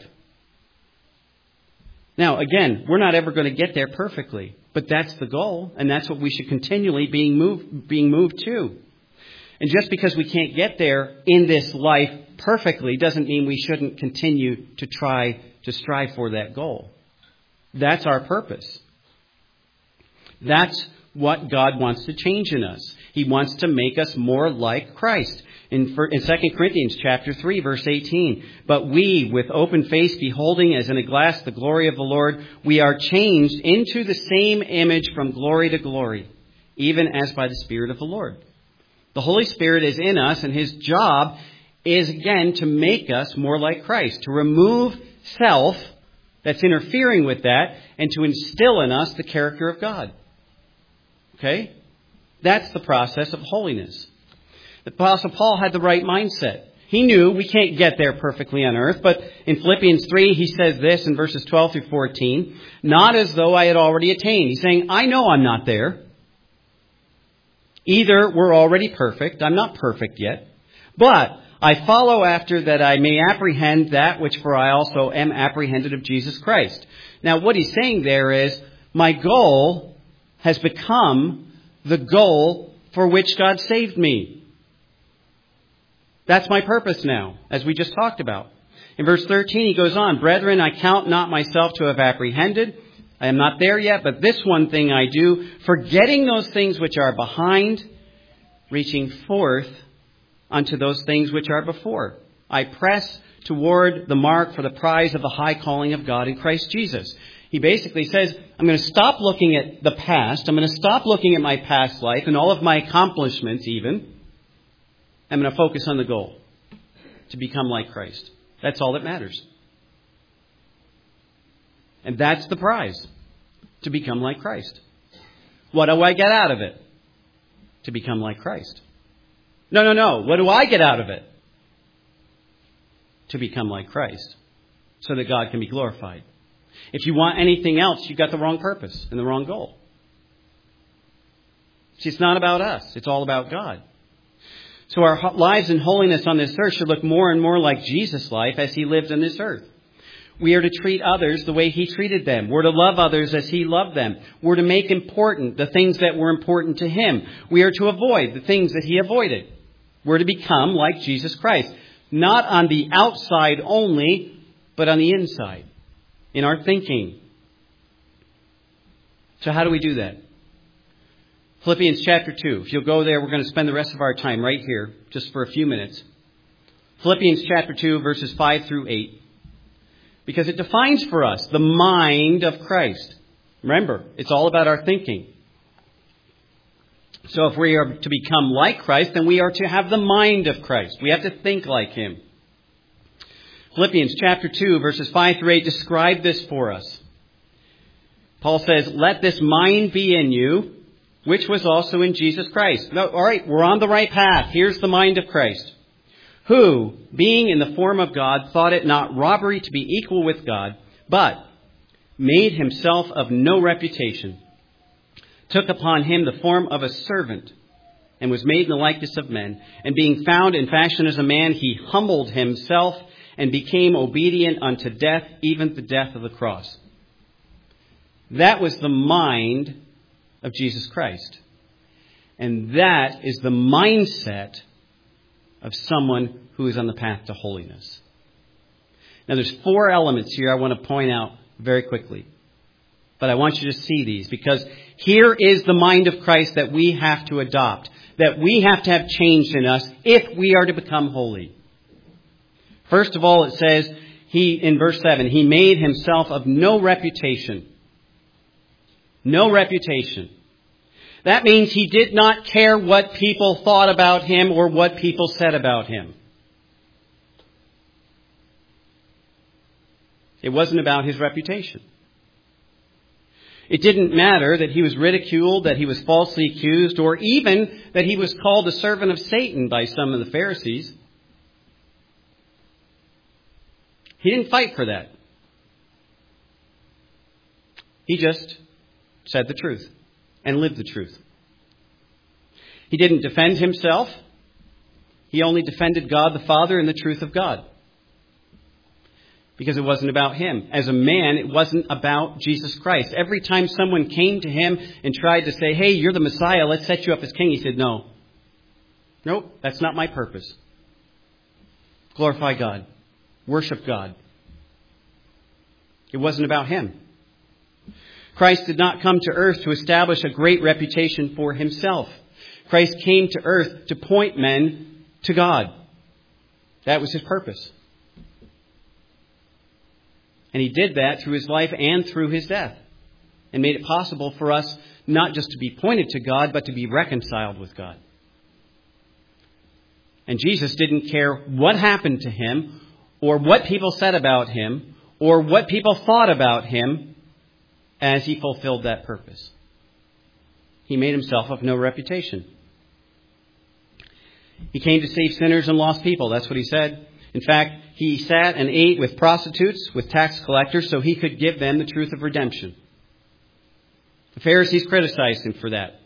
Now, again, we're not ever going to get there perfectly, but that's the goal, and that's what we should continually being moved, being moved to. And just because we can't get there in this life perfectly doesn't mean we shouldn't continue to try to strive for that goal. That's our purpose. That's what God wants to change in us. He wants to make us more like Christ. In, in Second Corinthians chapter three, verse eighteen, but we, with open face, beholding as in a glass the glory of the Lord, we are changed into the same image from glory to glory, even as by the Spirit of the Lord. The Holy Spirit is in us, and his job is, again, to make us more like Christ, to remove self that's interfering with that, and to instill in us the character of God. Okay? That's the process of holiness. The Apostle Paul had the right mindset. He knew we can't get there perfectly on earth, but in Philippians three, he says this in verses twelve through fourteen, not as though I had already attained. He's saying, I know I'm not there. Either we're already perfect, I'm not perfect yet, but I follow after that I may apprehend that which for I also am apprehended of Jesus Christ. Now what he's saying there is, my goal has become the goal for which God saved me. That's my purpose now, as we just talked about. In verse thirteen, he goes on, brethren, I count not myself to have apprehended. I am not there yet, but this one thing I do, forgetting those things which are behind, reaching forth unto those things which are before. I press toward the mark for the prize of the high calling of God in Christ Jesus. He basically says, I'm going to stop looking at the past. I'm going to stop looking at my past life and all of my accomplishments even. I'm going to focus on the goal, to become like Christ. That's all that matters. And that's the prize, to become like Christ. What do I get out of it? To become like Christ. No, no, no. What do I get out of it? To become like Christ, so that God can be glorified. If you want anything else, you've got the wrong purpose and the wrong goal. See, it's not about us. It's all about God. So our lives in holiness on this earth should look more and more like Jesus' life as he lived on this earth. We are to treat others the way he treated them. We're to love others as he loved them. We're to make important the things that were important to him. We are to avoid the things that he avoided. We're to become like Jesus Christ. Not on the outside only, but on the inside. In our thinking. So how do we do that? Philippians chapter two. If you'll go there, we're going to spend the rest of our time right here, just for a few minutes. Philippians chapter two, verses five through eight. Because it defines for us the mind of Christ. Remember, it's all about our thinking. So if we are to become like Christ, then we are to have the mind of Christ. We have to think like Him. Philippians chapter two, verses five through eight describe this for us. Paul says, "Let this mind be in you, which was also in Jesus Christ." No, all right, we're on the right path. Here's the mind of Christ. "Who, being in the form of God, thought it not robbery to be equal with God, but made himself of no reputation, took upon him the form of a servant, and was made in the likeness of men. And being found in fashion as a man, he humbled himself and became obedient unto death, even the death of the cross." That was the mind of Jesus Christ. And that is the mindset of someone who is on the path to holiness. Now there's four elements here I want to point out very quickly. But I want you to see these, because here is the mind of Christ that we have to adopt, that we have to have changed in us if we are to become holy. First of all, it says, he in verse seven, he made himself of no reputation. No reputation. That means he did not care what people thought about him or what people said about him. It wasn't about his reputation. It didn't matter that he was ridiculed, that he was falsely accused, or even that he was called a servant of Satan by some of the Pharisees. He didn't fight for that. He just said the truth and lived the truth. He didn't defend himself. He only defended God the Father and the truth of God. Because it wasn't about him. As a man, it wasn't about Jesus Christ. Every time someone came to him and tried to say, "Hey, you're the Messiah, let's set you up as king," he said, "No. Nope, that's not my purpose. Glorify God. Worship God." It wasn't about him. Christ did not come to earth to establish a great reputation for himself. Christ came to earth to point men to God. That was his purpose. And he did that through his life and through his death. And made it possible for us not just to be pointed to God, but to be reconciled with God. And Jesus didn't care what happened to him, or what people said about him, or what people thought about him, as he fulfilled that purpose. He made himself of no reputation. He came to save sinners and lost people. That's what he said. In fact, he sat and ate with prostitutes, with tax collectors, so he could give them the truth of redemption. The Pharisees criticized him for that.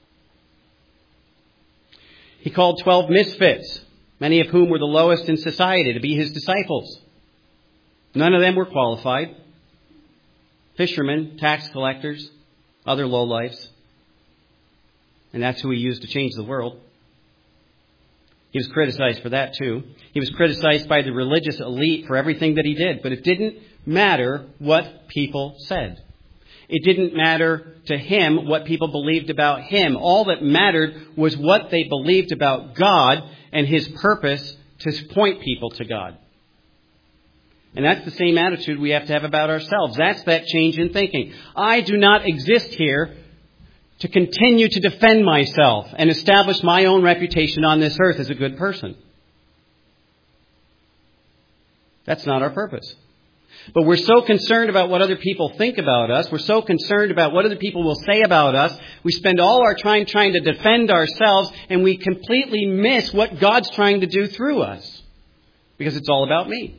He called twelve misfits, many of whom were the lowest in society, to be his disciples. None of them were qualified. Fishermen, tax collectors, other lowlifes. And that's who he used to change the world. He was criticized for that too. He was criticized by the religious elite for everything that he did. But it didn't matter what people said. It didn't matter to him what people believed about him. All that mattered was what they believed about God and his purpose to point people to God. And that's the same attitude we have to have about ourselves. That's that change in thinking. I do not exist here to continue to defend myself and establish my own reputation on this earth as a good person. That's not our purpose. But we're so concerned about what other people think about us. We're so concerned about what other people will say about us. We spend all our time trying to defend ourselves, and we completely miss what God's trying to do through us. Because it's all about me.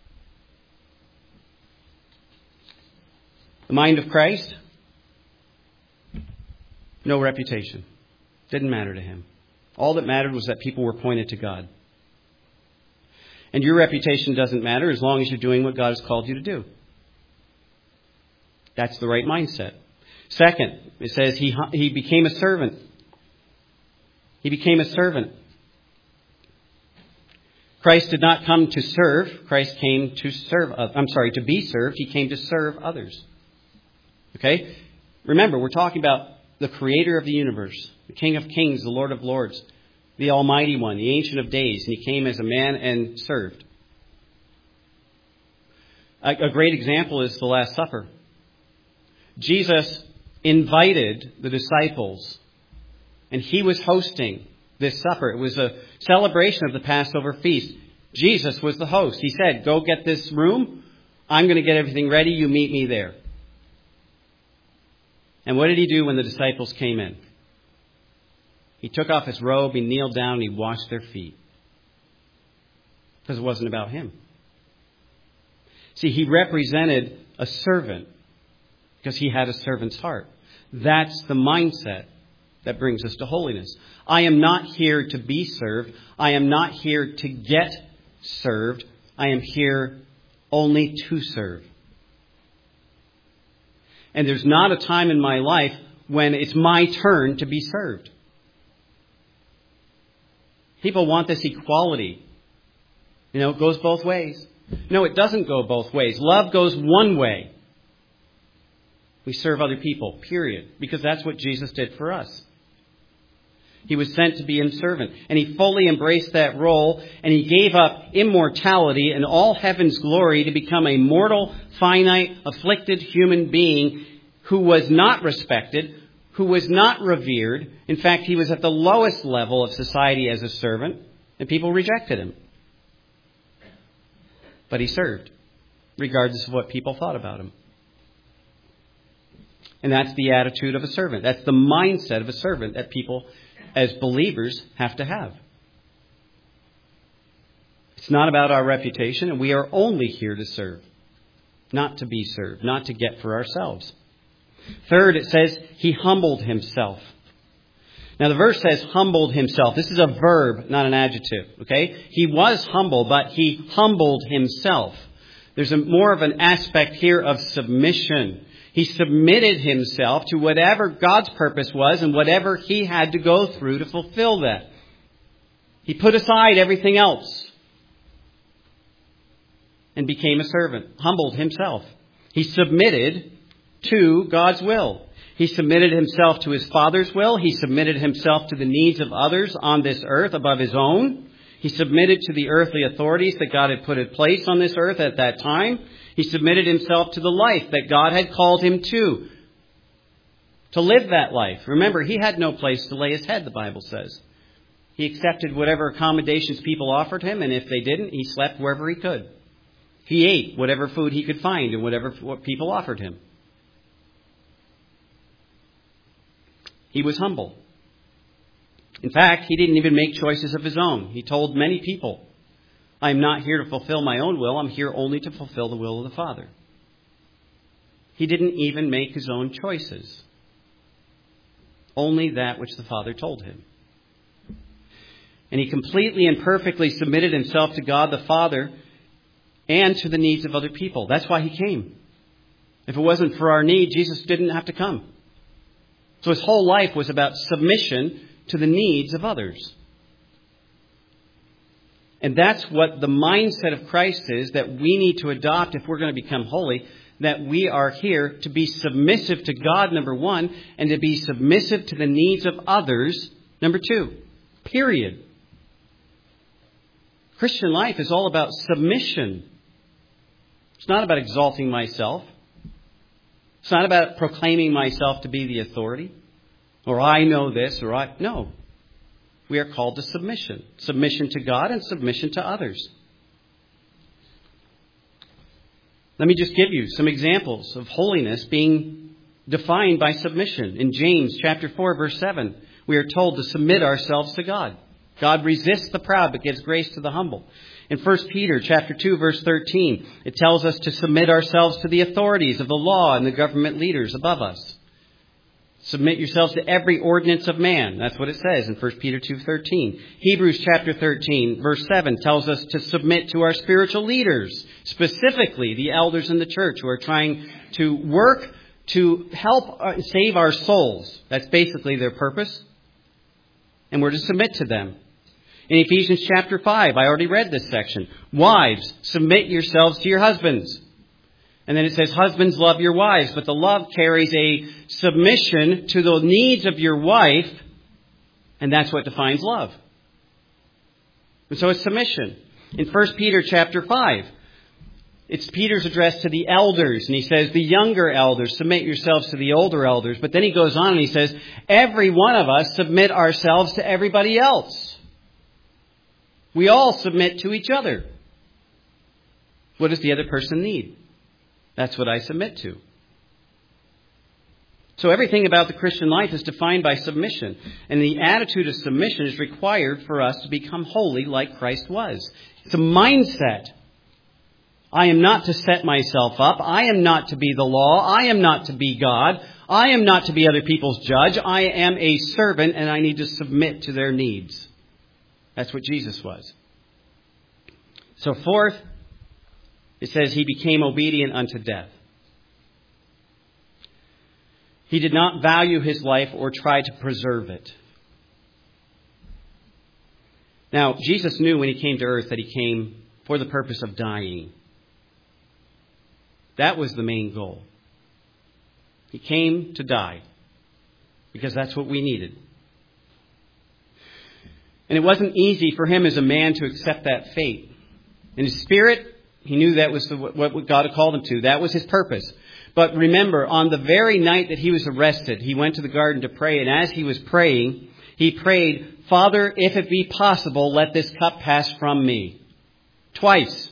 The mind of Christ, no reputation. Didn't matter to him. All that mattered was that people were pointed to God. And your reputation doesn't matter as long as you're doing what God has called you to do. That's the right mindset. Second, it says he, he became a servant. He became a servant. Christ did not come to serve. Christ came to serve. I'm sorry, to be served. He came to serve others. Okay? Remember, we're talking about the creator of the universe, the King of kings, the Lord of lords, the Almighty One, the Ancient of Days, and he came as a man and served. A, a great example is the Last Supper. Jesus invited the disciples, and he was hosting this supper. It was a celebration of the Passover feast. Jesus was the host. He said, go get this room. I'm going to get everything ready. You meet me there. And what did he do when the disciples came in? He took off his robe, he kneeled down, and he washed their feet. Because it wasn't about him. See, he represented a servant because he had a servant's heart. That's the mindset that brings us to holiness. I am not here to be served. I am not here to get served. I am here only to serve. And there's not a time in my life when it's my turn to be served. People want this equality. You know, it goes both ways. No, it doesn't go both ways. Love goes one way. We serve other people, period. Because that's what Jesus did for us. He was sent to be a servant. And he fully embraced that role. And he gave up immortality and all heaven's glory to become a mortal, finite, afflicted human being who was not respected, who was not revered. In fact, he was at the lowest level of society as a servant. And people rejected him. But he served, regardless of what people thought about him. And that's the attitude of a servant. That's the mindset of a servant that people, as believers, have to have. It's not about our reputation, and we are only here to serve, not to be served, not to get for ourselves. Third, it says he humbled himself. Now, the verse says humbled himself. This is a verb, not an adjective. Okay? He was humble, but he humbled himself. There's a, more of an aspect here of submission. He submitted himself to whatever God's purpose was and whatever he had to go through to fulfill that. He put aside everything else and became a servant, humbled himself. He submitted to God's will. He submitted himself to his Father's will. He submitted himself to the needs of others on this earth above his own. He submitted to the earthly authorities that God had put in place on this earth at that time. He submitted himself to the life that God had called him to, to live that life. Remember, he had no place to lay his head, the Bible says. He accepted whatever accommodations people offered him, and if they didn't, he slept wherever he could. He ate whatever food he could find and whatever what people offered him. He was humble. In fact, he didn't even make choices of his own. He told many people, I'm not here to fulfill my own will. I'm here only to fulfill the will of the Father. He didn't even make his own choices. Only that which the Father told him. And he completely and perfectly submitted himself to God the Father and to the needs of other people. That's why he came. If it wasn't for our need, Jesus didn't have to come. So his whole life was about submission to the needs of others. And that's what the mindset of Christ is that we need to adopt if we're going to become holy. That we are here to be submissive to God, number one, and to be submissive to the needs of others, number two. Period. Christian life is all about submission. It's not about exalting myself. It's not about proclaiming myself to be the authority. Or I know this, or I... No. We are called to submission. Submission to God and submission to others. Let me just give you some examples of holiness being defined by submission. In James chapter four, verse seven, we are told to submit ourselves to God. God resists the proud but gives grace to the humble. In First Peter chapter two, verse thirteen, it tells us to submit ourselves to the authorities of the law and the government leaders above us. Submit yourselves to every ordinance of man. That's what it says in First Peter two thirteen. Hebrews chapter thirteen, verse seven tells us to submit to our spiritual leaders, specifically the elders in the church who are trying to work to help save our souls. That's basically their purpose. And we're to submit to them. In Ephesians chapter five, I already read this section. Wives, submit yourselves to your husbands. And then it says, husbands, love your wives. But the love carries a submission to the needs of your wife. And that's what defines love. And so it's submission. In First Peter chapter five, it's Peter's address to the elders. And he says, the younger elders, submit yourselves to the older elders. But then he goes on and he says, every one of us submit ourselves to everybody else. We all submit to each other. What does the other person need? That's what I submit to. So everything about the Christian life is defined by submission. And the attitude of submission is required for us to become holy like Christ was. It's a mindset. I am not to set myself up. I am not to be the law. I am not to be God. I am not to be other people's judge. I am a servant and I need to submit to their needs. That's what Jesus was. So fourth, it says he became obedient unto death. He did not value his life or try to preserve it. Now, Jesus knew when he came to earth that he came for the purpose of dying. That was the main goal. He came to die because that's what we needed. And it wasn't easy for him as a man to accept that fate. In his spirit, he knew that was the, what God had called him to. That was his purpose. But remember, on the very night that he was arrested, he went to the garden to pray. And as he was praying, he prayed, Father, if it be possible, let this cup pass from me. Twice.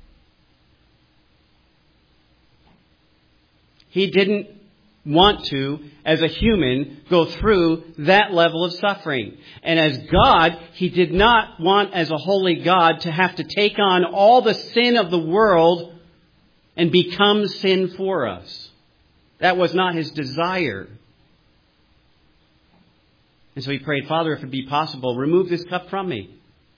He didn't want to, as a human, go through that level of suffering. And as God, he did not want, as a holy God, to have to take on all the sin of the world and become sin for us. That was not his desire. And so he prayed, Father, if it be possible, remove this cup from me.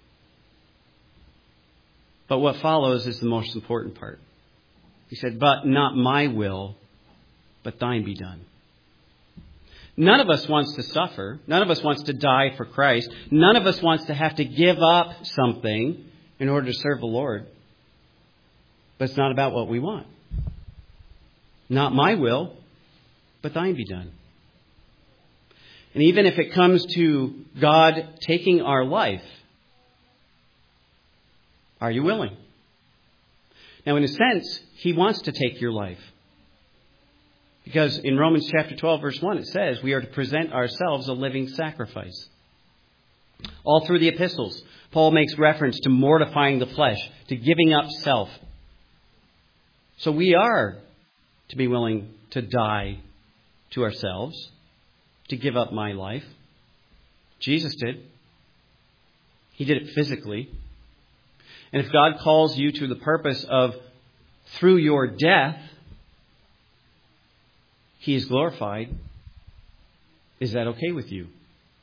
But what follows is the most important part. He said, but not my will, but thine be done. None of us wants to suffer. None of us wants to die for Christ. None of us wants to have to give up something in order to serve the Lord. But it's not about what we want. Not my will, but thine be done. And even if it comes to God taking our life, are you willing? Now, in a sense, he wants to take your life. Because in Romans chapter twelve, verse one, it says we are to present ourselves a living sacrifice. All through the epistles, Paul makes reference to mortifying the flesh, to giving up self. So we are to be willing to die to ourselves, to give up my life. Jesus did. He did it physically. And if God calls you to the purpose of, through your death, he is glorified, is that okay with you?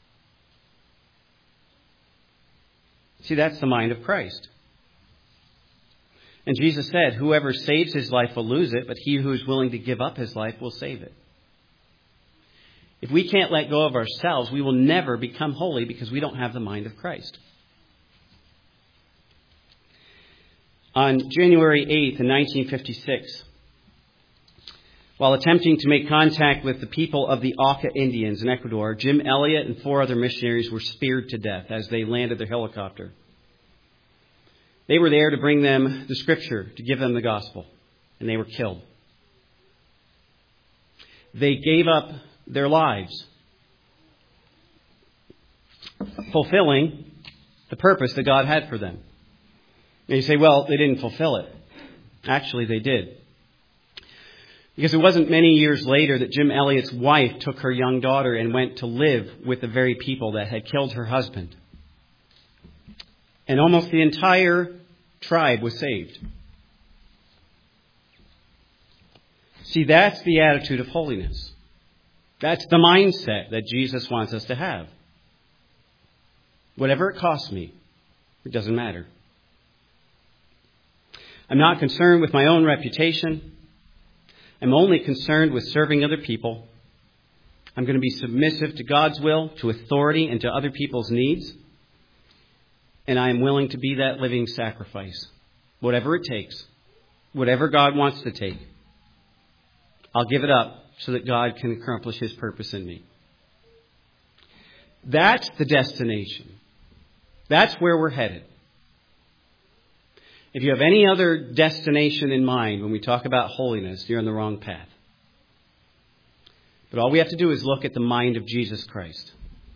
See, that's the mind of Christ. And Jesus said, whoever saves his life will lose it, but he who is willing to give up his life will save it. If we can't let go of ourselves, we will never become holy because we don't have the mind of Christ. On January eighth in nineteen fifty-six, while attempting to make contact with the people of the Auca Indians in Ecuador, Jim Elliot and four other missionaries were speared to death as they landed their helicopter. They were there to bring them the scripture, to give them the gospel, and they were killed. They gave up their lives, fulfilling the purpose that God had for them. And you say, well, they didn't fulfill it. Actually, they did. Because it wasn't many years later that Jim Elliot's wife took her young daughter and went to live with the very people that had killed her husband. And almost the entire tribe was saved. See, that's the attitude of holiness. That's the mindset that Jesus wants us to have. Whatever it costs me, it doesn't matter. I'm not concerned with my own reputation. I'm only concerned with serving other people. I'm going to be submissive to God's will, to authority, and to other people's needs. And I am willing to be that living sacrifice. Whatever it takes. Whatever God wants to take. I'll give it up so that God can accomplish His purpose in me. That's the destination. That's where we're headed. If you have any other destination in mind when we talk about holiness, you're on the wrong path. But all we have to do is look at the mind of Jesus Christ.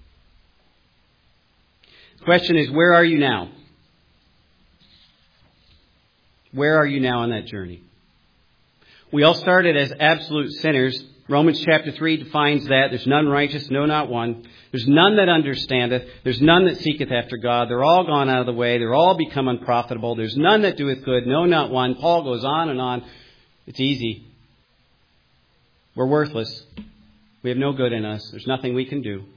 The question is, where are you now? Where are you now on that journey? We all started as absolute sinners. Romans chapter three defines that. There's none righteous, no, not one. There's none that understandeth. There's none that seeketh after God. They're all gone out of the way. They're all become unprofitable. There's none that doeth good, no, not one. Paul goes on and on. It's easy. We're worthless. We have no good in us. There's nothing we can do.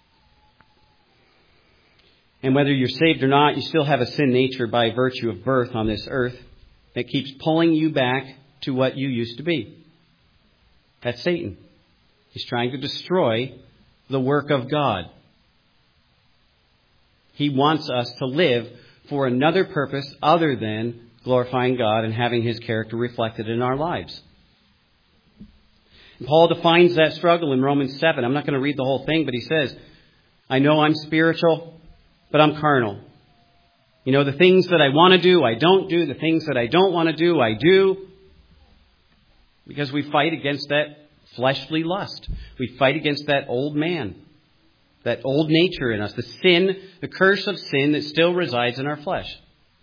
And whether you're saved or not, you still have a sin nature by virtue of birth on this earth that keeps pulling you back to what you used to be. That's Satan. He's trying to destroy the work of God. He wants us to live for another purpose other than glorifying God and having His character reflected in our lives. And Paul defines that struggle in Romans seven. I'm not going to read the whole thing, but he says, I know I'm spiritual, but I'm carnal. You know, the things that I want to do, I don't do. The things that I don't want to do, I do. Because we fight against that fleshly lust. We fight against that old man, that old nature in us, the sin, the curse of sin that still resides in our flesh.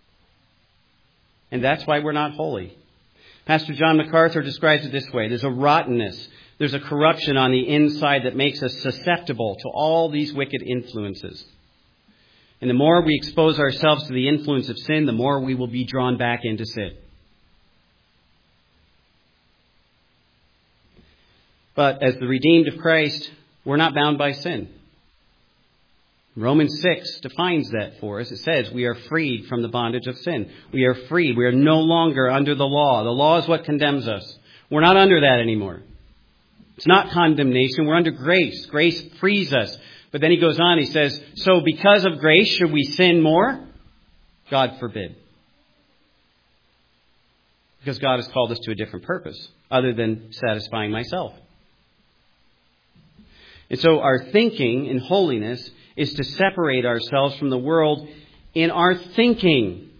And that's why we're not holy. Pastor John MacArthur describes it this way. There's a rottenness. There's a corruption on the inside that makes us susceptible to all these wicked influences. And the more we expose ourselves to the influence of sin, the more we will be drawn back into sin. But as the redeemed of Christ, we're not bound by sin. Romans six defines that for us. It says we are freed from the bondage of sin. We are freed. We are no longer under the law. The law is what condemns us. We're not under that anymore. It's not condemnation. We're under grace. Grace frees us. But then he goes on, he says, so because of grace, should we sin more? God forbid. Because God has called us to a different purpose other than satisfying myself. And so our thinking in holiness is to separate ourselves from the world in our thinking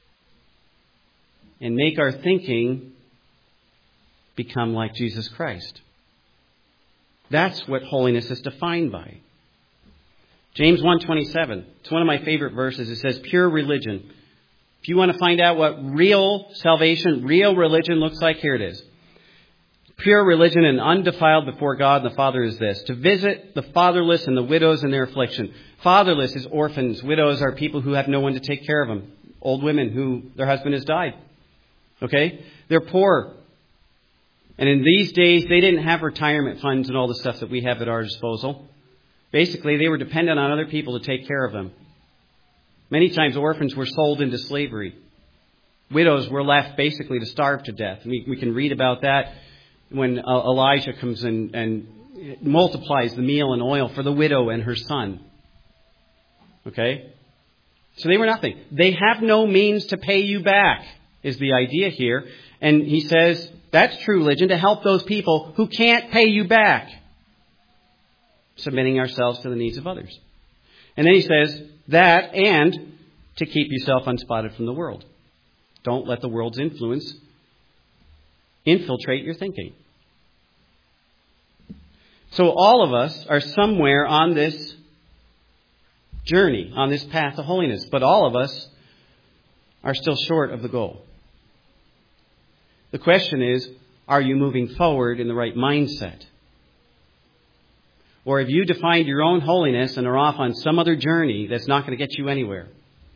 and make our thinking become like Jesus Christ. That's what holiness is defined by. James one twenty-seven. It's one of my favorite verses. It says, pure religion. If you want to find out what real salvation, real religion looks like, here it is. Pure religion and undefiled before God and the Father is this, to visit the fatherless and the widows in their affliction. Fatherless is orphans. Widows are people who have no one to take care of them. Old women who their husband has died. Okay? They're poor. And in these days, they didn't have retirement funds and all the stuff that we have at our disposal. Basically, they were dependent on other people to take care of them. Many times, orphans were sold into slavery. Widows were left basically to starve to death. We, we can read about that when Elijah comes in and multiplies the meal and oil for the widow and her son. Okay? So they were nothing. They have no means to pay you back, is the idea here. And he says, that's true religion, to help those people who can't pay you back. Submitting ourselves to the needs of others. And then he says that, and to keep yourself unspotted from the world. Don't let the world's influence infiltrate your thinking. So all of us are somewhere on this journey, on this path to holiness. But all of us are still short of the goal. The question is, are you moving forward in the right mindset? Or have you defined your own holiness and are off on some other journey that's not going to get you anywhere?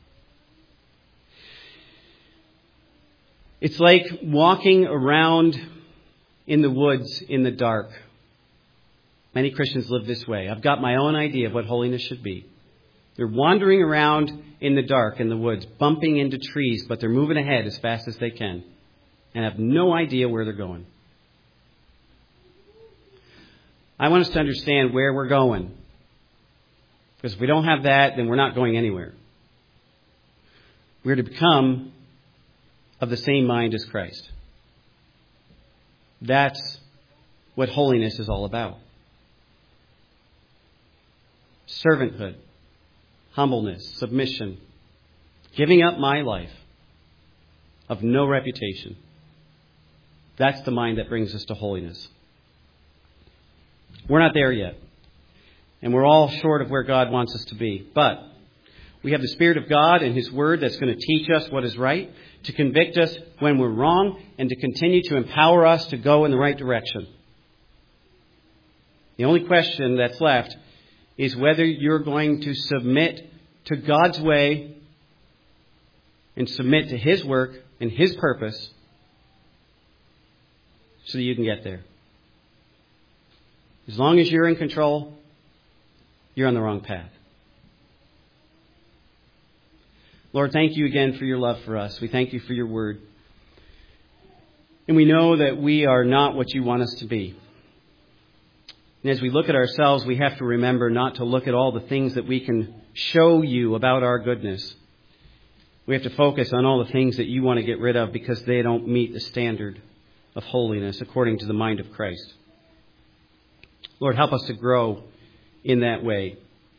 It's like walking around in the woods in the dark. Many Christians live this way. I've got my own idea of what holiness should be. They're wandering around in the dark in the woods, bumping into trees, but they're moving ahead as fast as they can and have no idea where they're going. I want us to understand where we're going. Because if we don't have that, then we're not going anywhere. We're to become of the same mind as Christ. That's what holiness is all about. Servanthood, humbleness, submission, giving up my life of no reputation. That's the mind that brings us to holiness. We're not there yet. And we're all short of where God wants us to be. But we have the Spirit of God and His Word that's going to teach us what is right, to convict us when we're wrong, and to continue to empower us to go in the right direction. The only question that's left is whether you're going to submit to God's way and submit to His work and His purpose so that you can get there. As long as you're in control, you're on the wrong path. Lord, thank you again for your love for us. We thank you for your word. And we know that we are not what you want us to be. And as we look at ourselves, we have to remember not to look at all the things that we can show you about our goodness. We have to focus on all the things that you want to get rid of because they don't meet the standard of holiness according to the mind of Christ. Lord, help us to grow in that way.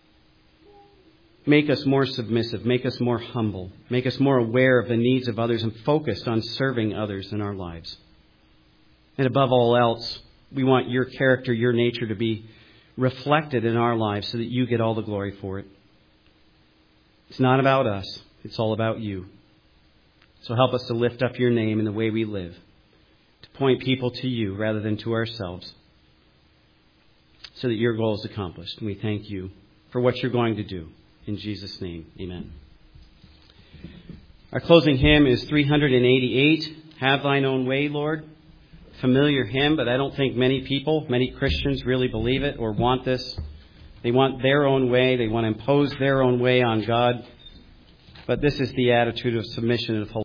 Make us more submissive. Make us more humble. Make us more aware of the needs of others and focused on serving others in our lives. And above all else, we want your character, your nature to be reflected in our lives so that you get all the glory for it. It's not about us. It's all about you. So help us to lift up your name in the way we live, to point people to you rather than to ourselves, so that your goal is accomplished. And we thank you for what you're going to do. In Jesus' name, amen. Our closing hymn is three eighty-eight, Have Thine Own Way, Lord. Familiar hymn, but I don't think many people, many Christians really believe it or want this. They want their own way. They want to impose their own way on God. But this is the attitude of submission and of holiness.